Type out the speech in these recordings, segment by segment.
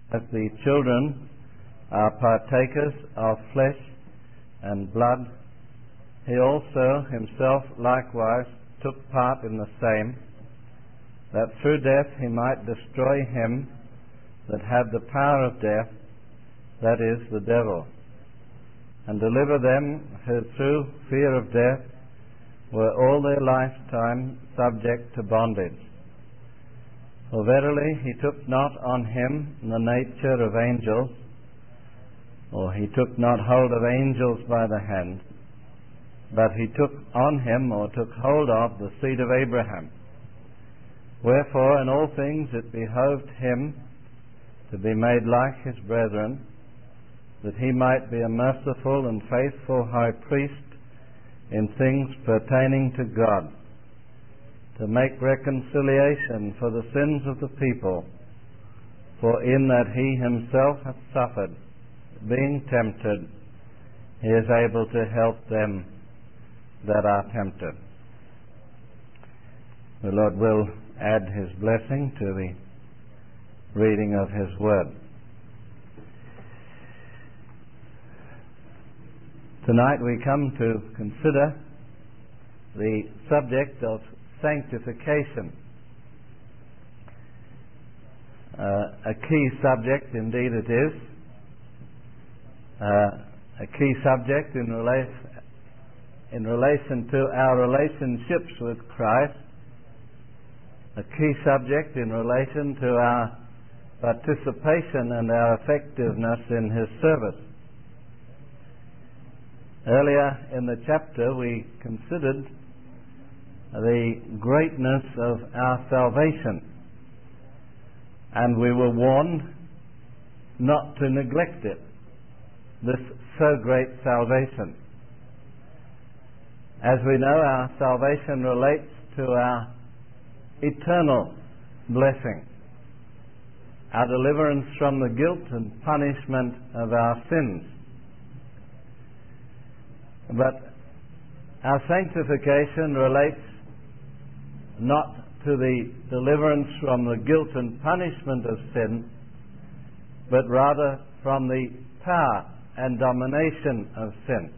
as the children are partakers of flesh and blood, he also himself likewise took part in the same, that through death he might destroy him that had the power of death, that is, the devil, and deliver them who through fear of death were all their lifetime subject to bondage. For verily he took not on him the nature of angels, or he took not hold of angels by the hand, but he took on him, or took hold of, the seed of Abraham. Wherefore in all things it behoved him to be made like his brethren, that he might be a merciful and faithful high priest in things pertaining to God, to make reconciliation for the sins of the people. For in that he himself hath suffered, being tempted, he is able to help them that are tempted. The Lord will add his blessing to the reading of his word. Tonight we come to consider the subject of sanctification. A key subject indeed it is. A key subject in relation to our relationships with Christ. A key subject in relation to our participation and our effectiveness in his service. Earlier in the chapter we considered the greatness of our salvation, and we were warned not to neglect it, this so great salvation. As we know, our salvation relates to our eternal blessing, our deliverance from the guilt and punishment of our sins. But our sanctification relates not to the deliverance from the guilt and punishment of sin, but rather from the power and domination of sin.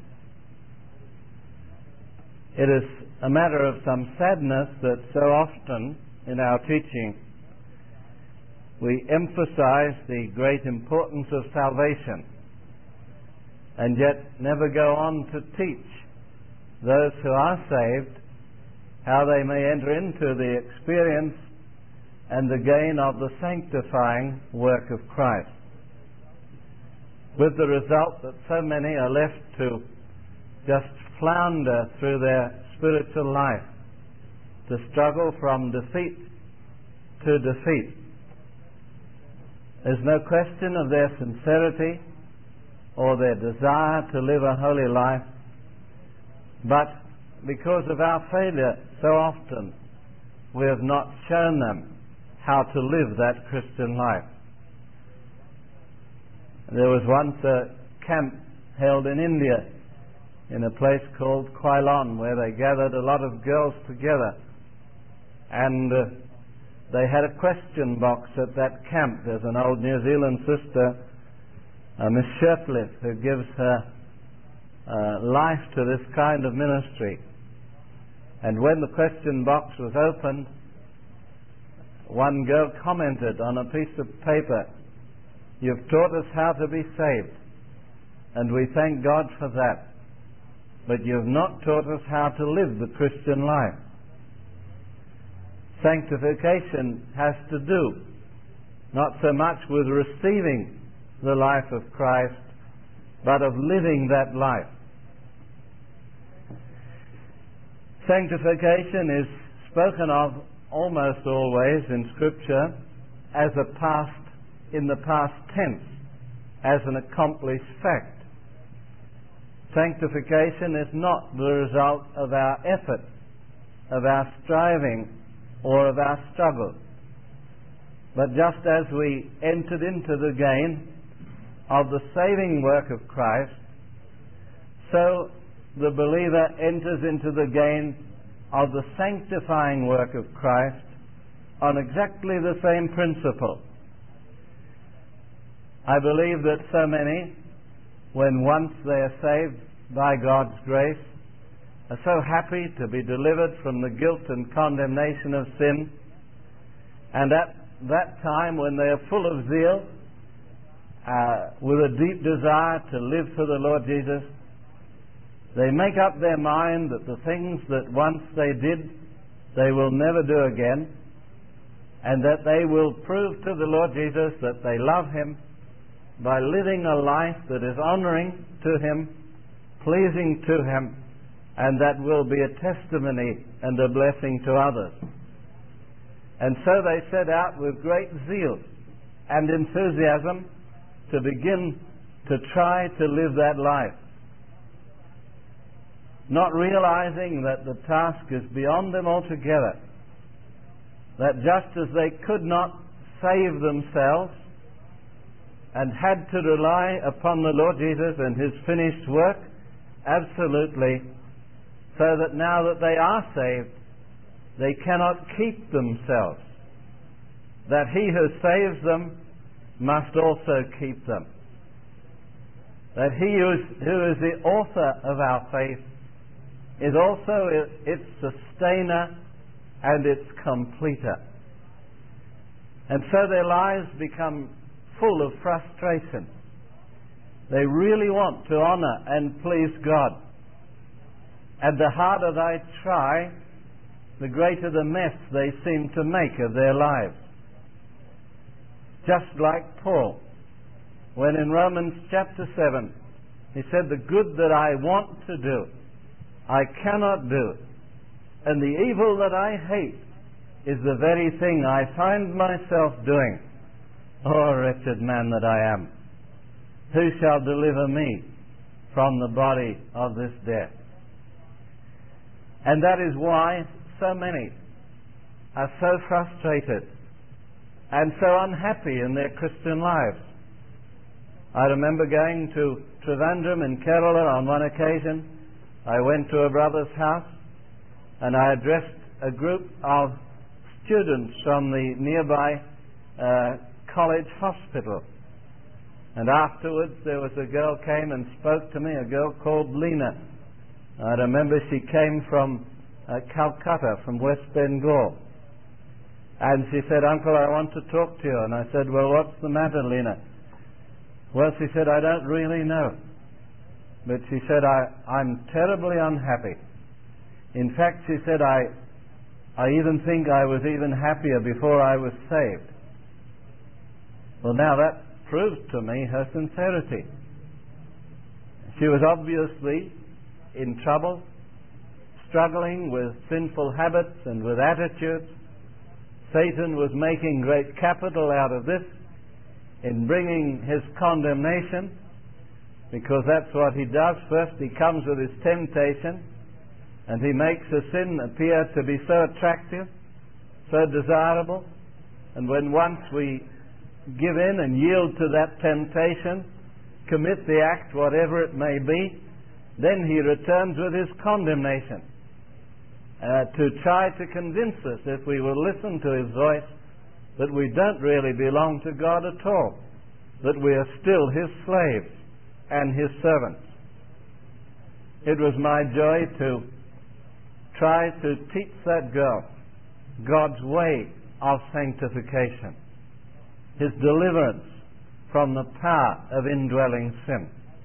It is a matter of some sadness that so often in our teaching we emphasize the great importance of salvation, and yet never go on to teach those who are saved how they may enter into the experience and the gain of the sanctifying work of Christ, with the result that so many are left to just flounder through their spiritual life, to struggle from defeat to defeat. There's no question of their sincerity or their desire to live a holy life, but because of our failure so often we have not shown them how to live that Christian life. There was once a camp held in India in a place called Ceylon, where they gathered a lot of girls together, and they had a question box at that camp. There's an old New Zealand sister, Miss Shirtliff, who gives her life to this kind of ministry. And when the question box was opened, one girl commented on a piece of paper, "You've taught us how to be saved, and we thank God for that. But you've not taught us how to live the Christian life." Sanctification has to do not so much with receiving the life of Christ, but of living that life. Sanctification is spoken of almost always in Scripture as a past, in the past tense, as an accomplished fact. Sanctification is not the result of our effort, of our striving, or of our struggle. But just as we entered into the gain of the saving work of Christ, so the believer enters into the gain of the sanctifying work of Christ on exactly the same principle. I believe that so many, when once they are saved by God's grace, are so happy to be delivered from the guilt and condemnation of sin, and at that time when they are full of zeal, with a deep desire to live for the Lord Jesus, they make up their mind that the things that once they did, they will never do again, and that they will prove to the Lord Jesus that they love Him by living a life that is honoring to Him, pleasing to Him, and that will be a testimony and a blessing to others. And so they set out with great zeal and enthusiasm to begin to try to live that life, not realizing that the task is beyond them altogether, that just as they could not save themselves and had to rely upon the Lord Jesus and His finished work, absolutely, so that now that they are saved, they cannot keep themselves, that He who saves them must also keep them, that He who is the author of our faith is also its sustainer and its completer. And so their lives become full of frustration. They really want to honor and please God. And the harder they try, the greater the mess they seem to make of their lives. Just like Paul, when in Romans chapter 7, he said, "The good that I want to do, I cannot do, and the evil that I hate is the very thing I find myself doing. Oh, wretched man that I am, who shall deliver me from the body of this death?" And that is why so many are so frustrated and so unhappy in their Christian lives. I remember going to Trivandrum in Kerala on one occasion. I went to a brother's house and I addressed a group of students from the nearby college hospital. And afterwards there was a girl came and spoke to me, a girl called Lena. I remember she came from Calcutta, from West Bengal. And she said, "Uncle, I want to talk to you." And I said, "Well, what's the matter, Lena?" Well, she said, "I don't really know." But she said, I'm terribly unhappy. In fact, she said, I even think I was even happier before I was saved. Well, now that proves to me her sincerity. She was obviously in trouble, struggling with sinful habits and with attitudes. Satan was making great capital out of this in bringing his condemnation, because that's what he does. First he comes with his temptation, and he makes a sin appear to be so attractive, so desirable, and when once we give in and yield to that temptation, commit the act, whatever it may be, then he returns with his condemnation to try to convince us, if we will listen to his voice, that we don't really belong to God at all, that we are still his slaves and his servants. It was my joy to try to teach that girl God's way of sanctification, his deliverance from the power of indwelling sin.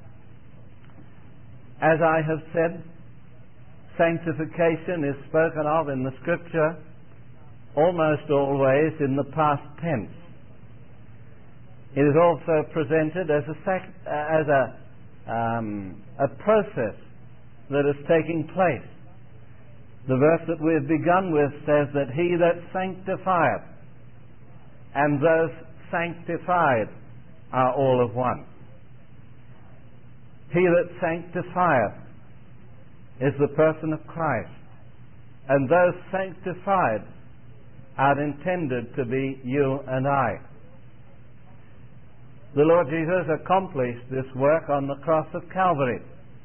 As I have said, sanctification is spoken of in the Scripture almost always in the past tense. It is also presented as a process that is taking place. The verse that we have begun with says that he that sanctifieth and those sanctified are all of one. He that sanctifieth is the person of Christ, and those sanctified are intended to be you and I. The Lord Jesus accomplished this work on the cross of Calvary.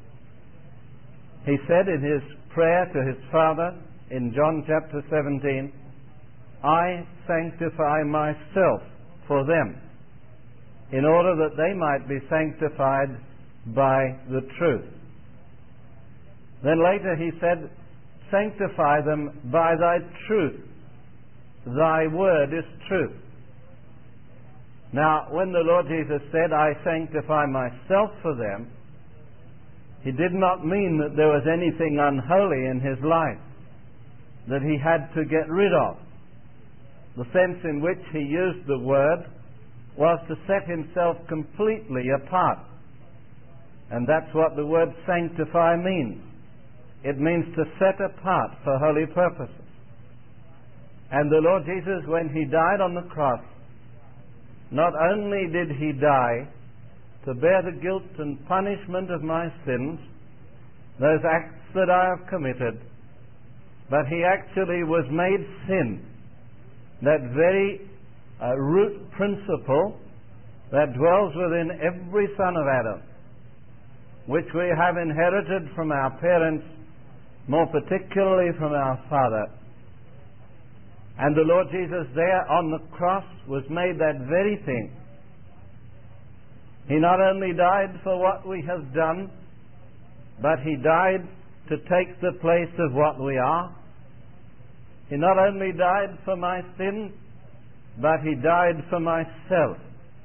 He said in his prayer to his Father in John chapter 17, "I sanctify myself for them, in order that they might be sanctified by the truth. Then later he said, sanctify them by thy truth. Thy word is truth. Now, when the Lord Jesus said, I sanctify myself for them, he did not mean that there was anything unholy in his life that he had to get rid of. The sense in which he used the word was to set himself completely apart. And that's what the word sanctify means. It means to set apart for holy purposes. And the Lord Jesus, when he died on the cross, not only did he die to bear the guilt and punishment of my sins, those acts that I have committed, but he actually was made sin, that very root principle that dwells within every son of Adam, which we have inherited from our parents, more particularly from our father. And the Lord Jesus there on the cross was made that very thing. He not only died for what we have done, but he died to take the place of what we are. He not only died for my sins, but he died for myself.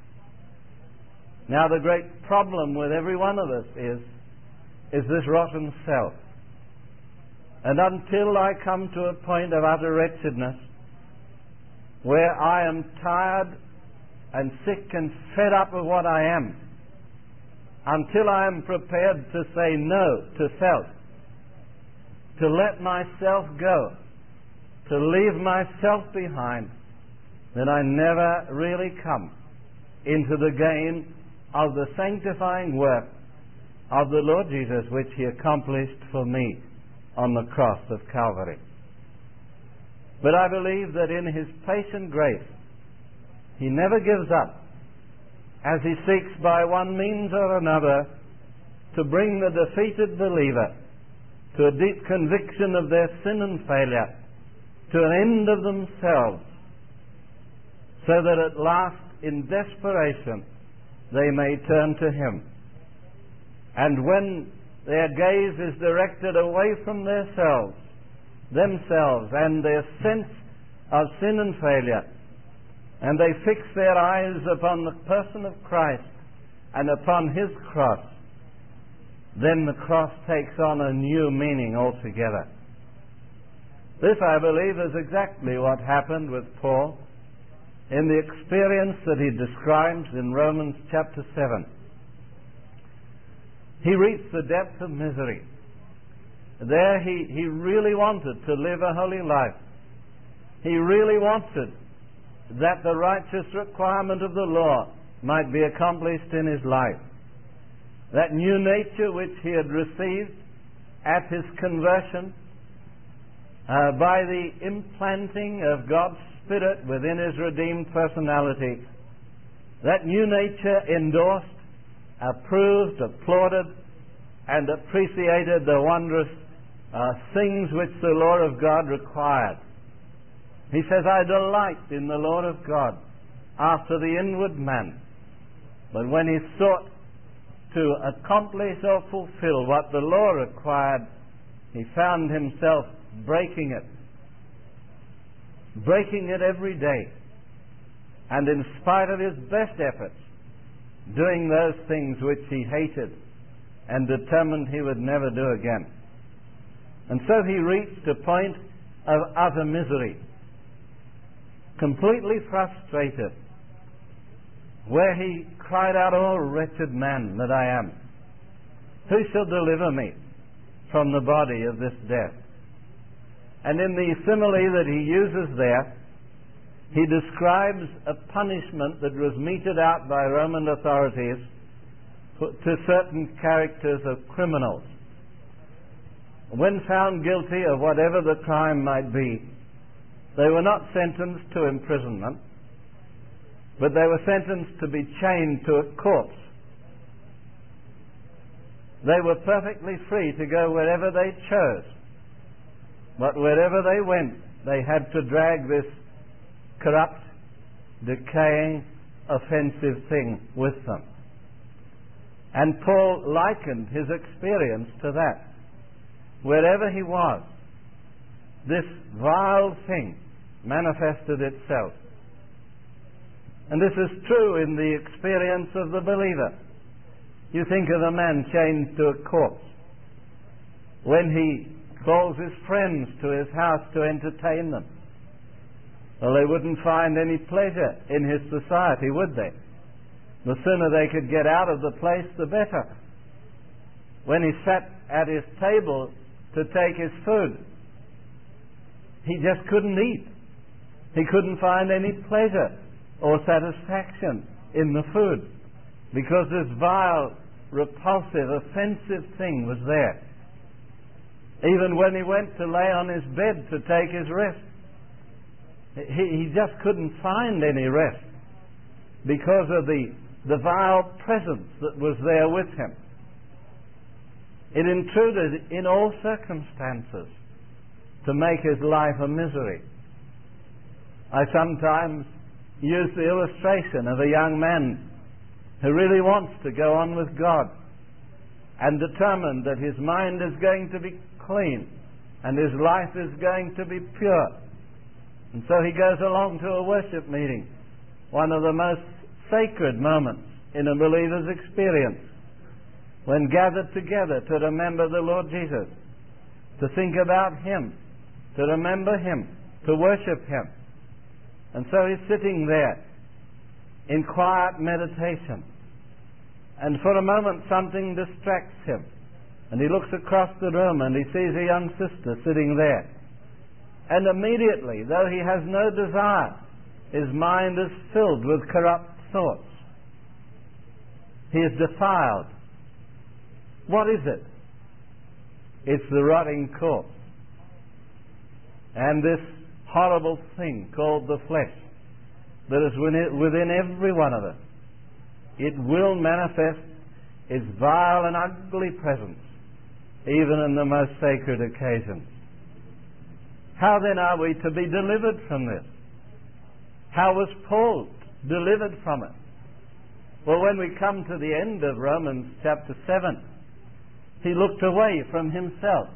Now the great problem with every one of us is this rotten self. And until I come to a point of utter wretchedness, where I am tired and sick and fed up with what I am, until I am prepared to say no to self, to let myself go, to leave myself behind, then I never really come into the gain of the sanctifying work of the Lord Jesus, which he accomplished for me on the cross of Calvary. But I believe that in his patient grace, he never gives up, as he seeks by one means or another to bring the defeated believer to a deep conviction of their sin and failure, to an end of themselves, so that at last, in desperation, they may turn to him. And when their gaze is directed away from themselves and their sense of sin and failure, and they fix their eyes upon the person of Christ and upon his cross, then the cross takes on a new meaning altogether. This, I believe, is exactly what happened with Paul in the experience that he describes in Romans chapter 7. He reached the depth of misery. There he really wanted to live a holy life. He really wanted that the righteous requirement of the law might be accomplished in his life. That new nature which he had received at his conversion by the implanting of God's Spirit within his redeemed personality, that new nature endorsed, approved, applauded, and appreciated the wondrous things which the law of God required. He says, I delight in the law of God after the inward man. But when he sought to accomplish or fulfill what the law required, he found himself breaking it every day, and in spite of his best efforts, doing those things which he hated and determined he would never do again. And so he reached a point of utter misery, completely frustrated, where he cried out, "Oh, wretched man that I am, who shall deliver me from the body of this death?" And in the simile that he uses there, he describes a punishment that was meted out by Roman authorities to certain characters of criminals. When found guilty of whatever the crime might be, they were not sentenced to imprisonment, but they were sentenced to be chained to a corpse. They were perfectly free to go wherever they chose, but wherever they went, they had to drag this corrupt, decaying, offensive thing with them. And Paul likened his experience to that. Wherever he was, this vile thing manifested itself. And this is true in the experience of the believer. You think of a man chained to a corpse. When he calls his friends to his house to entertain them, well, they wouldn't find any pleasure in his society, would they? The sooner they could get out of the place, the better. When he sat at his table to take his food, he just couldn't eat. He couldn't find any pleasure or satisfaction in the food because this vile, repulsive, offensive thing was there. Even when he went to lay on his bed to take his rest, he just couldn't find any rest because of the vile presence that was there with him. It intruded in all circumstances to make his life a misery. I sometimes use the illustration of a young man who really wants to go on with God and determined that his mind is going to be clean and his life is going to be pure. And so he goes along to a worship meeting, one of the most sacred moments in a believer's experience, when gathered together to remember the Lord Jesus, to think about Him, to remember Him, to worship Him. And so he's sitting there in quiet meditation. And for a moment something distracts him. And he looks across the room and he sees a young sister sitting there. And immediately, though he has no desire, his mind is filled with corrupt thoughts. He is defiled. What is it? It's the rotting corpse. And this horrible thing called the flesh that is within every one of us. It will manifest its vile and ugly presence even in the most sacred occasions. How then are we to be delivered from this? How was Paul delivered from it? Well, when we come to the end of Romans chapter 7, he looked away from himself.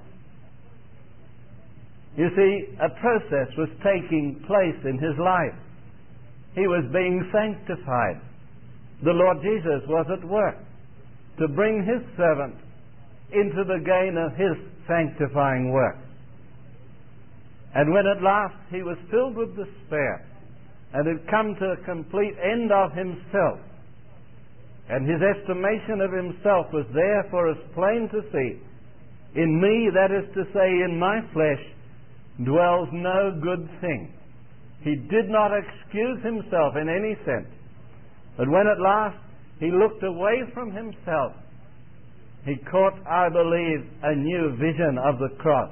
You see, a process was taking place in his life. He was being sanctified. The Lord Jesus was at work to bring His servant into the gain of His sanctifying work. And when at last he was filled with despair and had come to a complete end of himself, and his estimation of himself was there for us plain to see, in me, that is to say, in my flesh, dwells no good thing. He did not excuse himself in any sense. But when at last he looked away from himself, he caught, I believe, a new vision of the cross.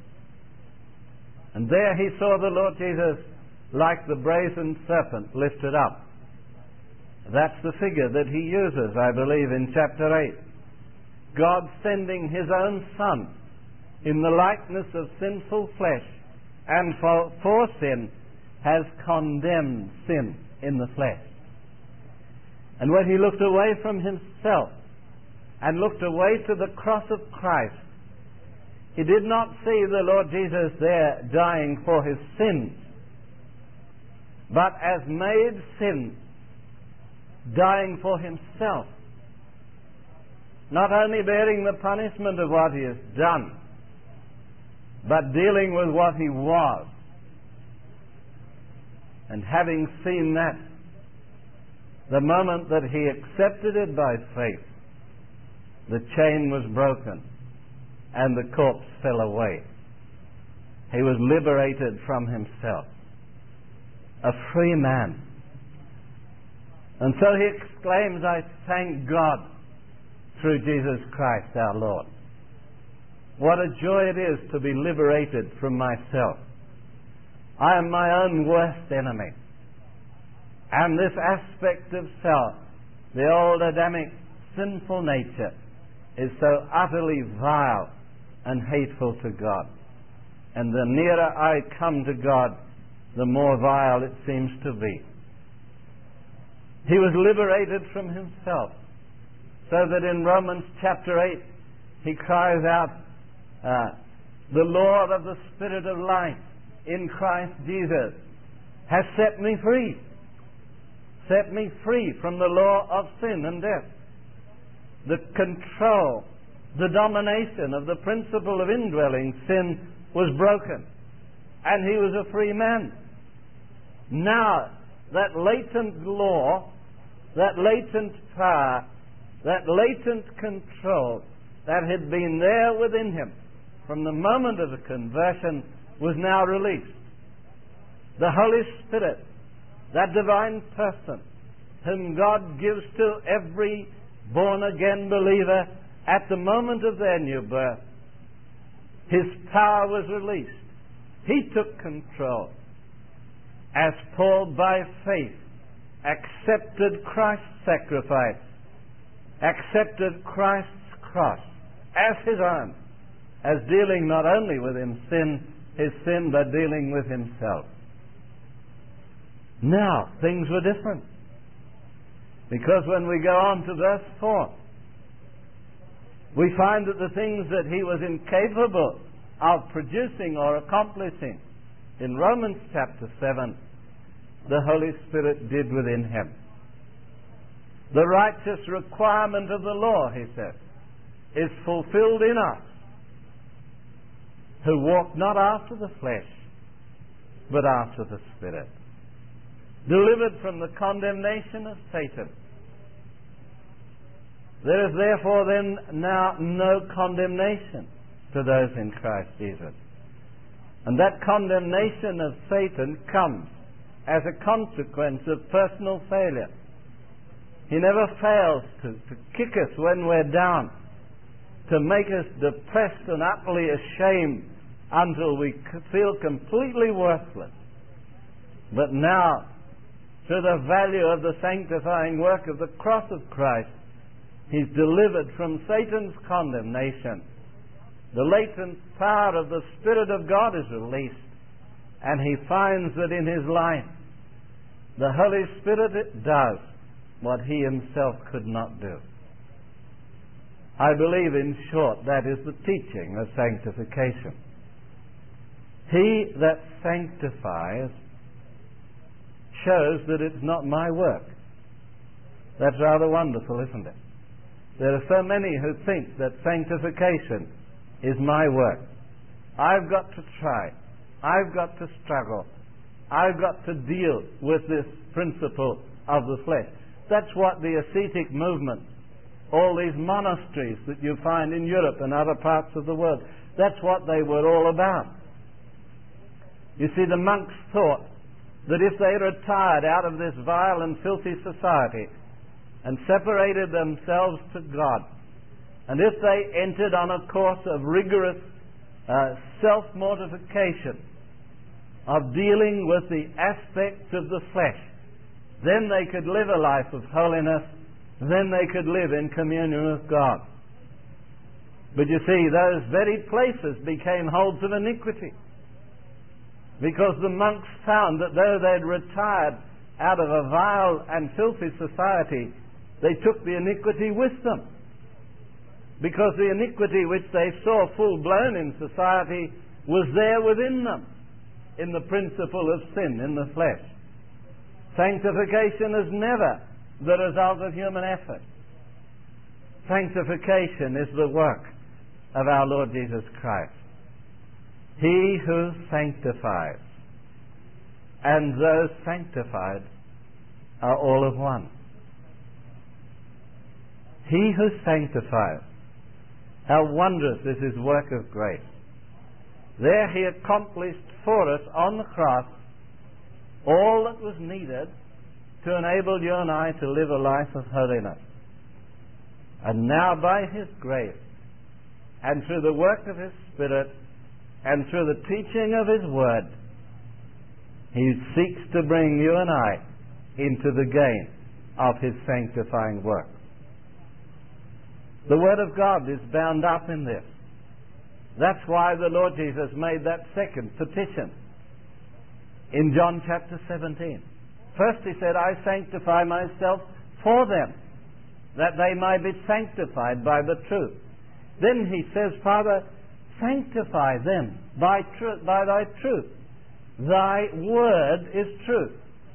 And there he saw the Lord Jesus like the brazen serpent lifted up. That's the figure that he uses, I believe, in chapter 8. God sending His own Son in the likeness of sinful flesh, and for sin has condemned sin in the flesh. And when he looked away from himself and looked away to the cross of Christ, he did not see the Lord Jesus there dying for his sins, but as made sin, dying for himself, not only bearing the punishment of what he has done, but dealing with what he was. And having seen that, the moment that he accepted it by faith, the chain was broken and the corpse fell away. He was liberated from himself, a free man. And so he exclaims, I thank God through Jesus Christ our Lord. What a joy it is to be liberated from myself. I am my own worst enemy. And this aspect of self, the old Adamic sinful nature, is so utterly vile and hateful to God. And the nearer I come to God, the more vile it seems to be. He was liberated from himself, so that in Romans chapter 8 he cries out, the Lord of the Spirit of life in Christ Jesus has set me free. Set me free from the law of sin and death. The control, the domination of the principle of indwelling sin was broken, and he was a free man. Now, that latent law, that latent power, that latent control that had been there within him from the moment of the conversion was now released. The Holy Spirit, that divine person whom God gives to every born-again believer at the moment of their new birth, his power was released. He took control. As Paul, by faith, accepted Christ's sacrifice, accepted Christ's cross as his own, as dealing not only with his sin, but dealing with himself. Now, things were different. Because when we go on to verse 4, we find that the things that he was incapable of producing or accomplishing in Romans chapter 7, the Holy Spirit did within him. The righteous requirement of the law, he says, is fulfilled in us, who walk not after the flesh, but after the Spirit. Delivered from the condemnation of Satan. There is therefore then now no condemnation to those in Christ Jesus. And that condemnation of Satan comes as a consequence of personal failure. He never fails to kick us when we're down, to make us depressed and utterly ashamed until we feel completely worthless. But now, through the value of the sanctifying work of the cross of Christ, he's delivered from Satan's condemnation. The latent power of the Spirit of God is released, and he finds that in his life the Holy Spirit does what he himself could not do. I believe, in short, that is the teaching of sanctification. He that sanctifies shows that it's not my work. That's rather wonderful, isn't it? There are so many who think that sanctification is my work. I've got to try. I've got to struggle. I've got to deal with this principle of the flesh. That's what the ascetic movement, all these monasteries that you find in Europe and other parts of the world, that's what they were all about. You see, the monks thought that if they retired out of this vile and filthy society and separated themselves to God, and if they entered on a course of rigorous self-mortification, of dealing with the aspects of the flesh, then they could live a life of holiness, then they could live in communion with God. But you see, those very places became holds of iniquity, because the monks found that though they'd retired out of a vile and filthy society, they took the iniquity with them. Because the iniquity which they saw full-blown in society was there within them, in the principle of sin in the flesh. Sanctification is never the result of human effort. Sanctification is the work of our Lord Jesus Christ. He who sanctifies and those sanctified are all of one. He who sanctifies, how wondrous is his work of grace. There he accomplished for us on the cross all that was needed to enable you and I to live a life of holiness. And now by his grace, and through the work of his Spirit, and through the teaching of his Word, he seeks to bring you and I into the gain of his sanctifying work. The Word of God is bound up in this. That's why the Lord Jesus made that second petition in John chapter 17. First he said, I sanctify myself for them, that they might be sanctified by the truth. Then he says, Father, sanctify them by thy truth. Thy word is truth.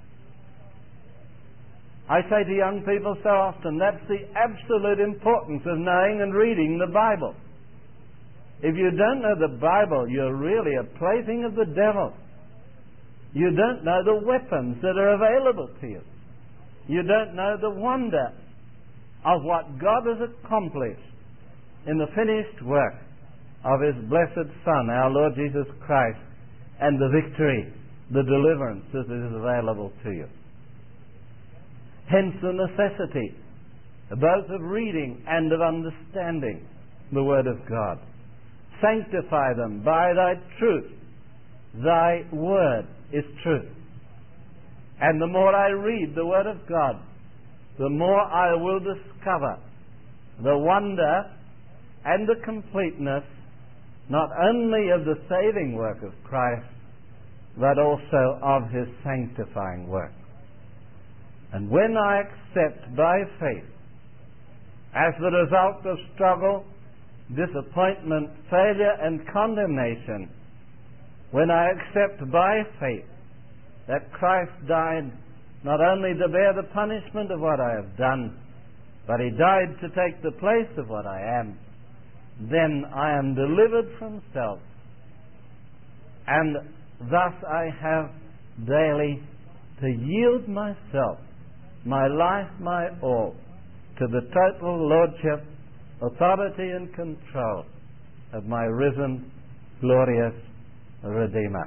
I say to young people so often, that's the absolute importance of knowing and reading the Bible. If you don't know the Bible, you're really a plaything of the devil. You don't know the weapons that are available to you. You don't know the wonder of what God has accomplished in the finished work of His blessed Son, our Lord Jesus Christ, and the victory, the deliverance that is available to you. Hence the necessity both of reading and of understanding the Word of God. Sanctify them by thy truth. Thy word is truth. And the more I read the Word of God, the more I will discover the wonder and the completeness not only of the saving work of Christ, but also of His sanctifying work. And when I accept by faith, as the result of struggle, disappointment, failure, and condemnation, when I accept by faith that Christ died not only to bear the punishment of what I have done, but He died to take the place of what I am, then I am delivered from self, and thus I have daily to yield myself, my life, my all, to the total lordship, authority and control of my risen, glorious Redeemer.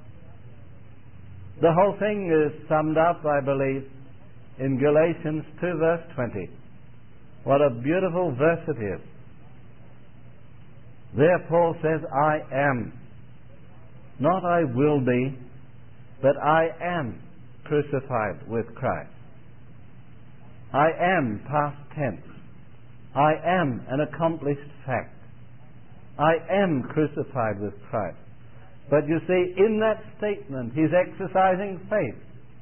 The whole thing is summed up, I believe, in Galatians 2 verse 20. What a beautiful verse it is. There Paul says, I am. Not I will be, but I am crucified with Christ. I am past tense. I am an accomplished fact. I am crucified with Christ. But you see, in that statement, he's exercising faith,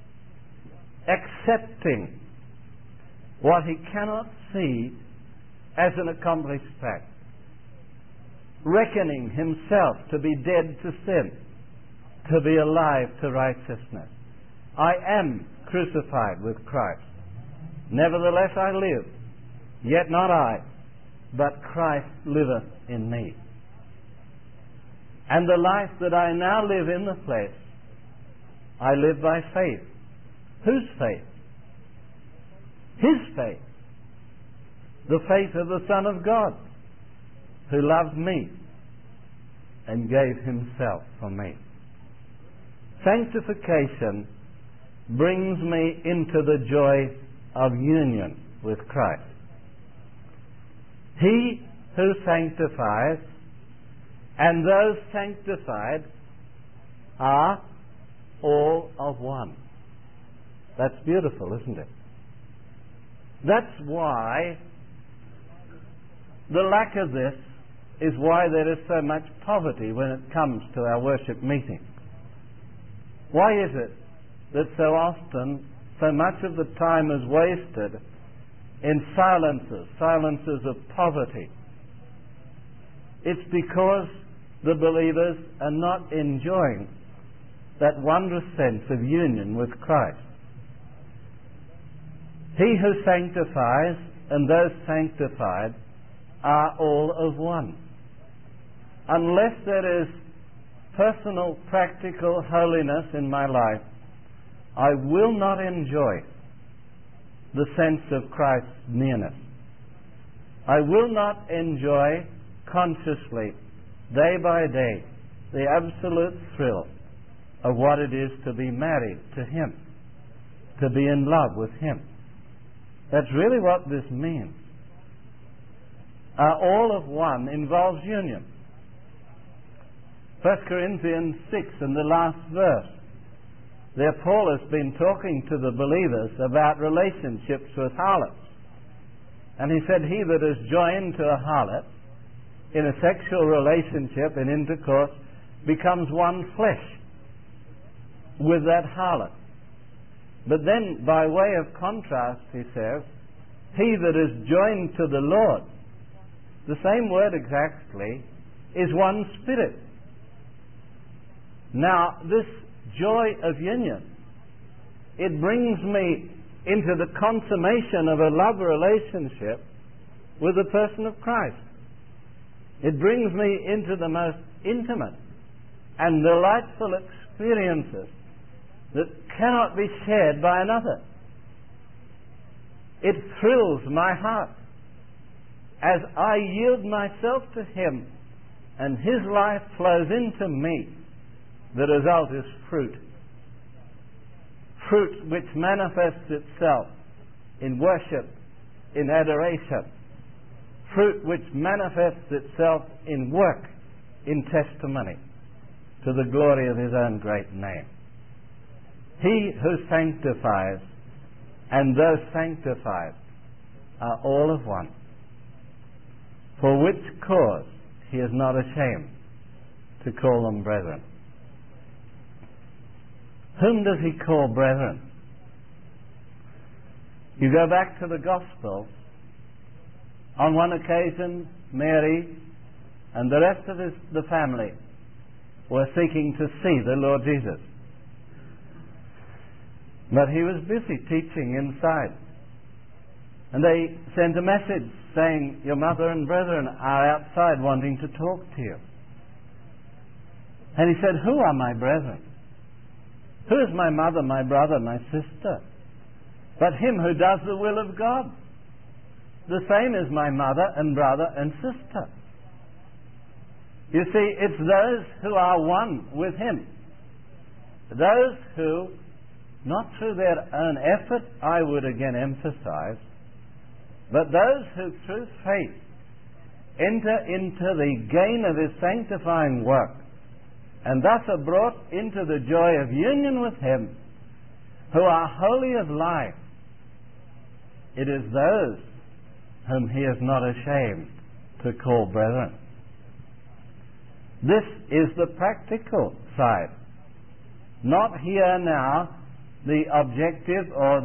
accepting what he cannot see as an accomplished fact, reckoning himself to be dead to sin, to be alive to righteousness. I am crucified with Christ. Nevertheless I live, yet not I, but Christ liveth in me. And the life that I now live in the flesh, I live by faith. Whose faith? His faith. The faith of the Son of God, who loved me and gave himself for me. Sanctification brings me into the joy of union with Christ. He who sanctifies and those sanctified are all of one. That's beautiful, isn't it? That's why the lack of this is why there is so much poverty when it comes to our worship meeting. Why is it that so often so much of the time is wasted in silences of poverty? It's because the believers are not enjoying that wondrous sense of union with Christ. He who sanctifies and those sanctified are all of one. Unless there is personal, practical holiness in my life, I will not enjoy the sense of Christ's nearness. I will not enjoy consciously, day by day, the absolute thrill of what it is to be married to Him, to be in love with Him. That's really what this means. All of one involves union. 1 Corinthians 6 in the last verse, there Paul has been talking to the believers about relationships with harlots. And he said, he that is joined to a harlot in a sexual relationship and intercourse becomes one flesh with that harlot. But then, by way of contrast, he says, he that is joined to the Lord, the same word exactly, is one spirit. Now, this joy of union, it brings me into the consummation of a love relationship with the person of Christ. It brings me into the most intimate and delightful experiences that cannot be shared by another. It thrills my heart as I yield myself to Him and His life flows into me. The result is fruit. Fruit which manifests itself in worship, in adoration. Fruit which manifests itself in work, in testimony, to the glory of His own great name. He who sanctifies and those sanctified are all of one, for which cause He is not ashamed to call them brethren. Whom does He call brethren? You go back to the Gospels. On one occasion, Mary and the rest of the family were seeking to see the Lord Jesus. But He was busy teaching inside. And they sent a message saying, your mother and brethren are outside wanting to talk to you. And He said, who are my brethren? Who is my mother, my brother, my sister? But him who does the will of God. The same is my mother and brother and sister. You see, it's those who are one with Him. Those who, not through their own effort, I would again emphasize, but those who through faith enter into the gain of His sanctifying work, and thus are brought into the joy of union with Him, who are holy of life. It is those whom He is not ashamed to call brethren. This is the practical side. Not here now the objective or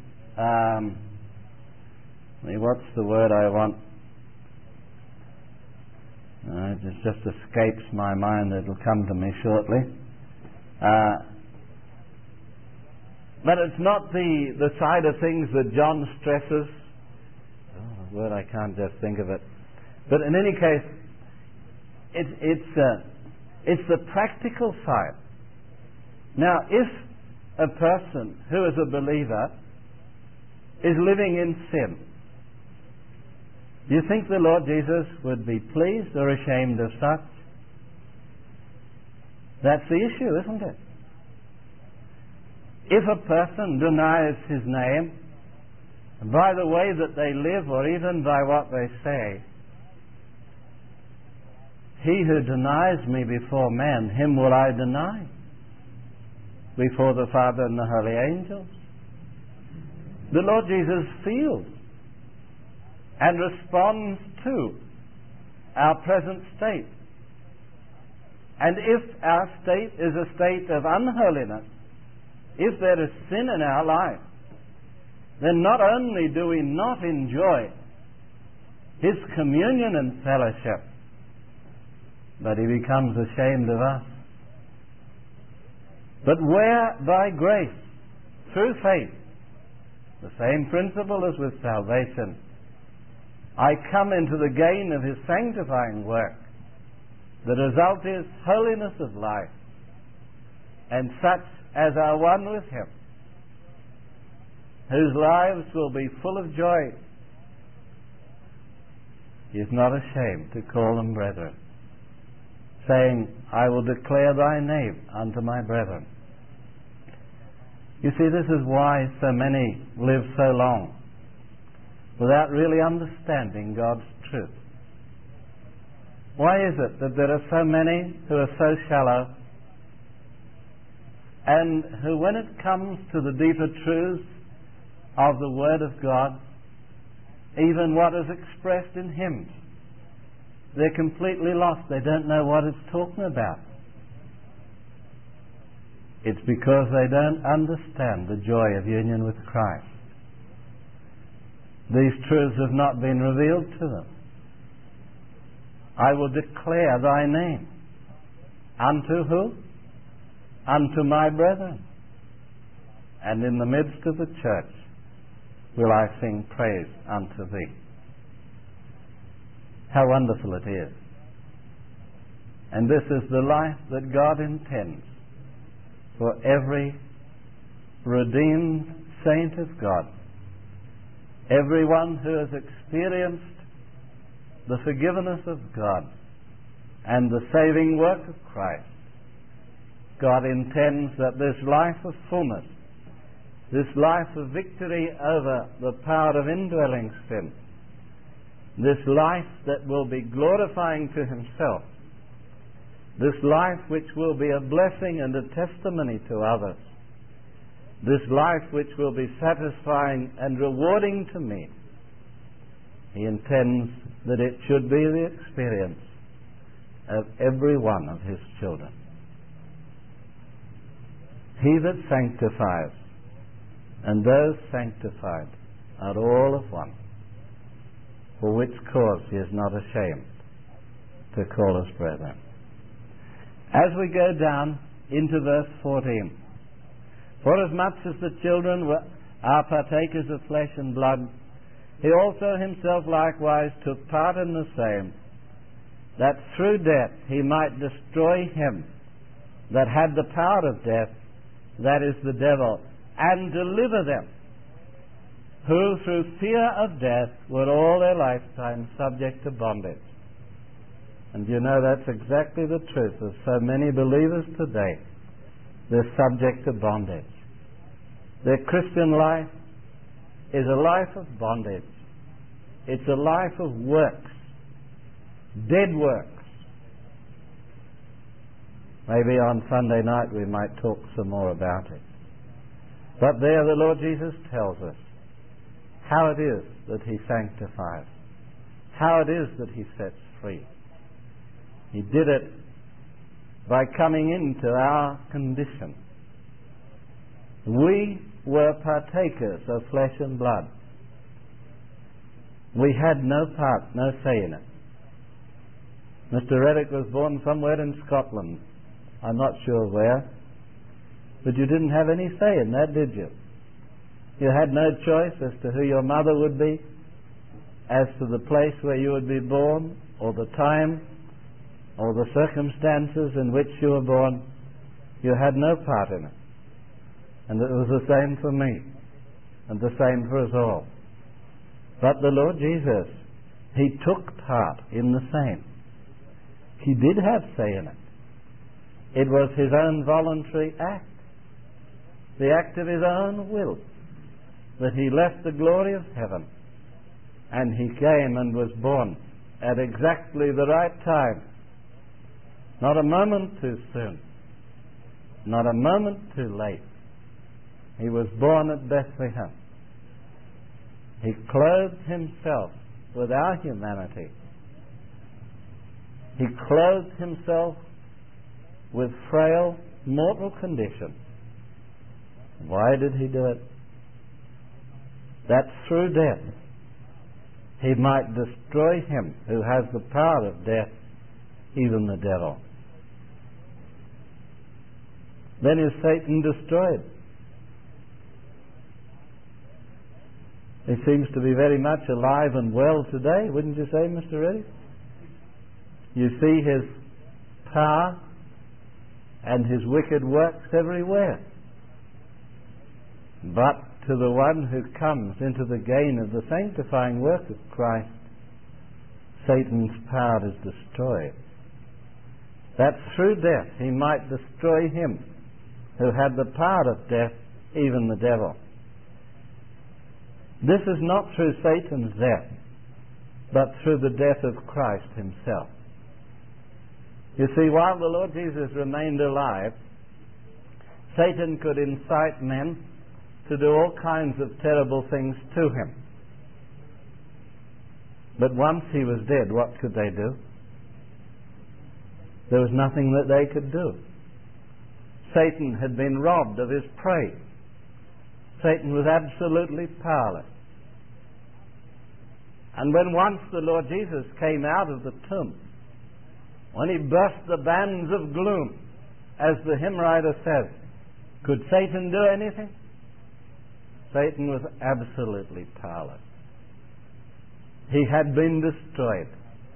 what's the word I want? It just escapes my mind. It'll come to me shortly. But it's not the side of things that John stresses. Oh, a word I can't just think of it. But in any case, it's the practical side. Now, if a person who is a believer is living in sin, do you think the Lord Jesus would be pleased or ashamed of such? That's the issue, isn't it? If a person denies His name by the way that they live or even by what they say, he who denies me before men, him will I deny before the Father and the holy angels. The Lord Jesus feels and responds to our present state. And if our state is a state of unholiness, if there is sin in our life, then not only do we not enjoy His communion and fellowship, but He becomes ashamed of us. But where by grace, through faith, the same principle as with salvation, I come into the gain of His sanctifying work, the result is holiness of life, and such as are one with Him, whose lives will be full of joy. He is not ashamed to call them brethren, saying, I will declare Thy name unto my brethren. You see, this is why so many live so long without really understanding God's truth. Why is it that there are so many who are so shallow and who, when it comes to the deeper truths of the Word of God, even what is expressed in hymns, they're completely lost. They don't know what it's talking about. It's because they don't understand the joy of union with Christ. These truths have not been revealed to them. I will declare thy name. Unto who? Unto my brethren. And in the midst of the church will I sing praise unto thee. How wonderful it is. And this is the life that God intends for every redeemed saint of God. Everyone who has experienced the forgiveness of God and the saving work of Christ. God intends that this life of fullness, this life of victory over the power of indwelling sin, this life that will be glorifying to Himself, this life which will be a blessing and a testimony to others, this life which will be satisfying and rewarding to me, He intends that it should be the experience of every one of His children. He that sanctifies and those sanctified are all of one, for which cause He is not ashamed to call us brethren. As we go down into verse 14, for as much as the children are partakers of flesh and blood, He also Himself likewise took part in the same, that through death He might destroy him that had the power of death, that is the devil, and deliver them who through fear of death were all their lifetime subject to bondage. And you know that's exactly the truth of so many believers today. They're subject to bondage. Their Christian life is a life of bondage. It's a life of works, dead works. Maybe on Sunday night we might talk some more about it. But there the Lord Jesus tells us how it is that He sanctifies, how it is that He sets free. He did it by coming into our condition. We were partakers of flesh and blood. We had no part, no say in it. Mr. Reddick was born somewhere in Scotland. I'm not sure where. But you didn't have any say in that, did you? You had no choice as to who your mother would be, as to the place where you would be born, or the time, or the circumstances in which you were born. You had no part in it. And it was the same for me, and the same for us all. But the Lord Jesus, He took part in the same. He did have say in it. It was His own voluntary act, the act of His own will, that He left the glory of heaven and He came and was born at exactly the right time. Not a moment too soon, not a moment too late. He was born at Bethlehem. He clothed Himself with our humanity. He clothed Himself with frail, mortal condition. Why did He do it? That through death He might destroy him who has the power of death, even the devil. Then is Satan destroyed. He seems to be very much alive and well today, wouldn't you say, Mr. Reddy? You see his power and his wicked works everywhere. But to the one who comes into the gain of the sanctifying work of Christ, Satan's power is destroyed. That through death he might destroy him who had the power of death, even the devil. This is not through Satan's death, but through the death of Christ Himself. You see, while the Lord Jesus remained alive, Satan could incite men to do all kinds of terrible things to Him. But once He was dead, what could they do? There was nothing that they could do. Satan had been robbed of his prey. Satan was absolutely powerless. And when once the Lord Jesus came out of the tomb, when he burst the bands of gloom, as the hymn writer says, could Satan do anything? Satan was absolutely powerless. He had been destroyed.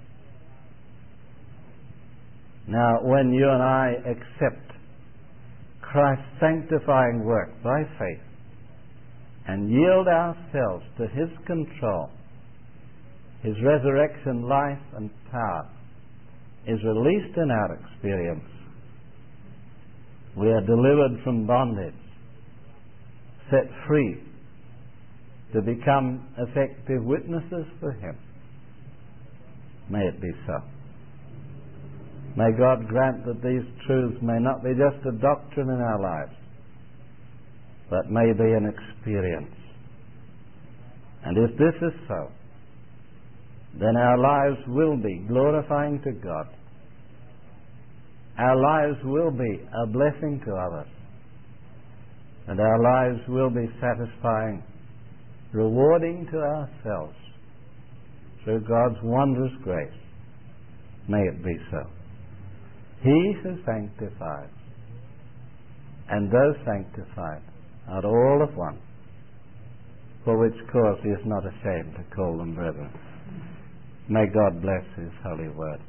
Now, when you and I accept Christ's sanctifying work by faith and yield ourselves to His control, His resurrection life and power is released in our experience. We are delivered from bondage, set free to become effective witnesses for Him. May it be so. May God grant that these truths may not be just a doctrine in our lives, but may be an experience. And if this is so, then our lives will be glorifying to God. Our lives will be a blessing to others. And our lives will be satisfying, rewarding to ourselves through God's wondrous grace. May it be so. He who sanctifies and those sanctified are all of one, for which cause He is not ashamed to call them brethren. May God bless His holy word.